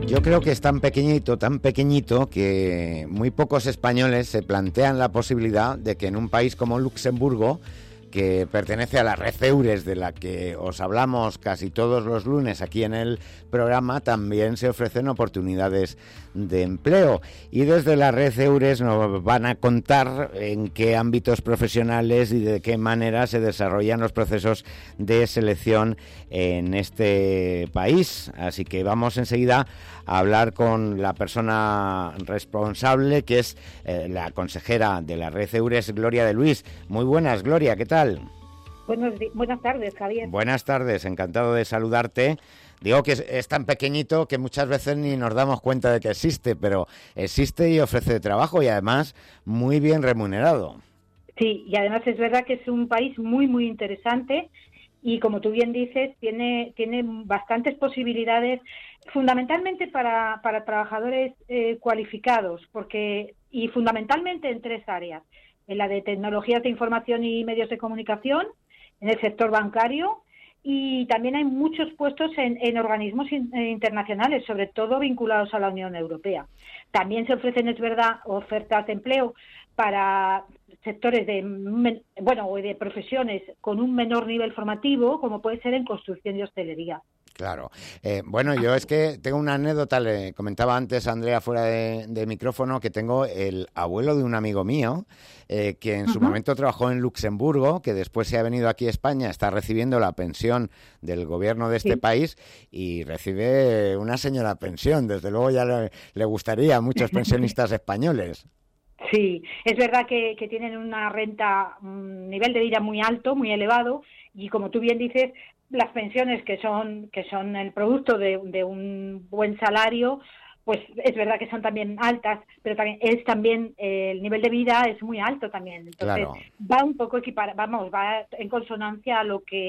Yo creo que es tan pequeñito, que muy pocos españoles se plantean la posibilidad de que en un país como Luxemburgo, que pertenece a la red Eures, de la que os hablamos casi todos los lunes aquí en el programa, también se ofrecen oportunidades de empleo. Y desde la red Eures nos van a contar en qué ámbitos profesionales y de qué manera se desarrollan los procesos de selección en este país. Así que vamos enseguida a hablar con la persona responsable, que es la consejera de la red Eures, Gloria de Luis. Muy buenas, Gloria, ¿qué tal? Buenas tardes, Javier. Buenas tardes, encantado de saludarte. Digo que es tan pequeñito que muchas veces ni nos damos cuenta de que existe, pero existe y ofrece trabajo y además muy bien remunerado. Sí, y además es verdad que es un país muy, muy interesante y, como tú bien dices, tiene bastantes posibilidades, fundamentalmente para trabajadores cualificados, y fundamentalmente en 3 áreas: en la de tecnologías de información y medios de comunicación, en el sector bancario, y también hay muchos puestos en organismos internacionales, sobre todo vinculados a la Unión Europea. También se ofrecen, es verdad, ofertas de empleo para sectores de profesiones con un menor nivel formativo, como puede ser en construcción y hostelería. Claro. Yo es que tengo una anécdota, le comentaba antes a Andrea fuera de micrófono, que tengo el abuelo de un amigo mío, que en su momento trabajó en Luxemburgo, que después se ha venido aquí a España, está recibiendo la pensión del gobierno de este país y recibe una señora pensión. Desde luego ya le gustaría a muchos pensionistas españoles. Sí, es verdad que tienen una renta, un nivel de vida muy alto, muy elevado, y como tú bien dices, las pensiones que son el producto de un buen salario, pues es verdad que son también altas, pero también el nivel de vida es muy alto también. Entonces, claro, va un poco va en consonancia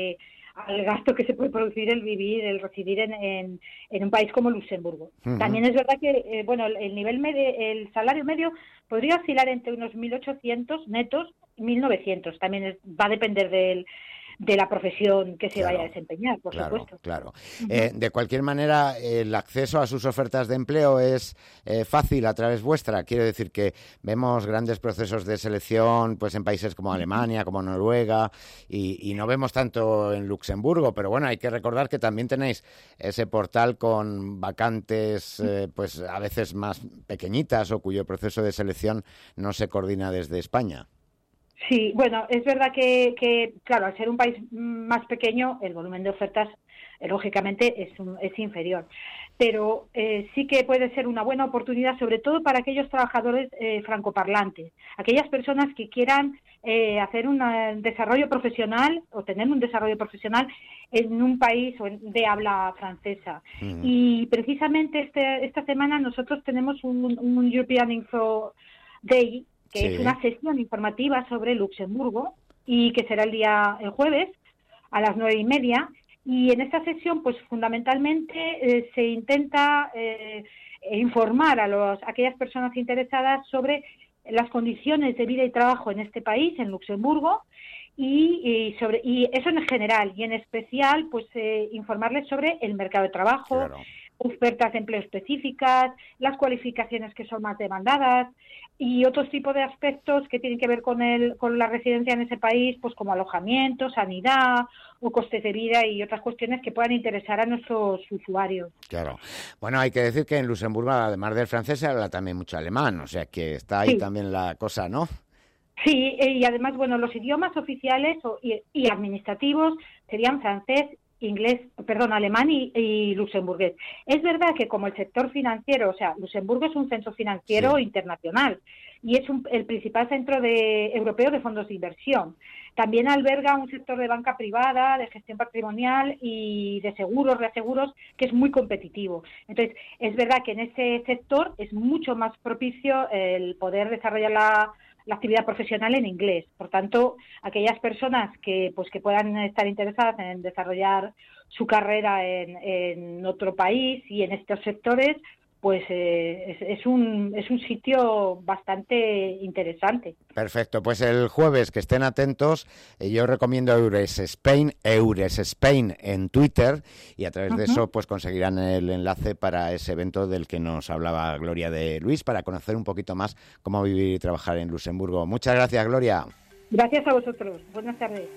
al gasto que se puede producir el residir en un país como Luxemburgo. Uh-huh. También es verdad que el nivel medio, el salario medio podría oscilar entre unos 1.800 netos y 1.900. También va a depender de la profesión que se vaya a desempeñar, por supuesto. Claro. Uh-huh. De cualquier manera, el acceso a sus ofertas de empleo es fácil a través vuestra. Quiero decir que vemos grandes procesos de selección pues en países como Alemania, como Noruega, y no vemos tanto en Luxemburgo, pero bueno, hay que recordar que también tenéis ese portal con vacantes pues a veces más pequeñitas o cuyo proceso de selección no se coordina desde España. Sí, bueno, es verdad que claro, al ser un país más pequeño, el volumen de ofertas, lógicamente, es inferior. Pero sí que puede ser una buena oportunidad, sobre todo para aquellos trabajadores francoparlantes, aquellas personas que quieran hacer un desarrollo profesional o tener un desarrollo profesional en un país de habla francesa. Y precisamente esta semana nosotros tenemos un European Info Day, que es una sesión informativa sobre Luxemburgo y que será el jueves a las 9:30. Y en esta sesión, pues fundamentalmente se intenta informar a aquellas personas interesadas sobre las condiciones de vida y trabajo en este país, en Luxemburgo, y eso en general, y en especial, pues informarles sobre el mercado de trabajo. Claro. Ofertas de empleo específicas, las cualificaciones que son más demandadas y otros tipos de aspectos que tienen que ver con la residencia en ese país, pues como alojamiento, sanidad o costes de vida y otras cuestiones que puedan interesar a nuestros usuarios. Claro. Bueno, hay que decir que en Luxemburgo, además del francés, se habla también mucho alemán, o sea que está ahí también la cosa, ¿no? Sí, y además, los idiomas oficiales y administrativos serían francés, alemán y luxemburgués. Es verdad que como el sector financiero, o sea, Luxemburgo es un centro financiero internacional y es el principal centro europeo de fondos de inversión. También alberga un sector de banca privada, de gestión patrimonial y de seguros, reaseguros, que es muy competitivo. Entonces, es verdad que en ese sector es mucho más propicio el poder desarrollar la actividad profesional en inglés. Por tanto, aquellas personas que puedan estar interesadas en desarrollar su carrera en otro país y en estos sectores, pues es un sitio bastante interesante. Perfecto, pues el jueves que estén atentos, yo recomiendo Eures Spain en Twitter, y a través de eso pues conseguirán el enlace para ese evento del que nos hablaba Gloria de Luis, para conocer un poquito más cómo vivir y trabajar en Luxemburgo. Muchas gracias, Gloria. Gracias a vosotros. Buenas tardes.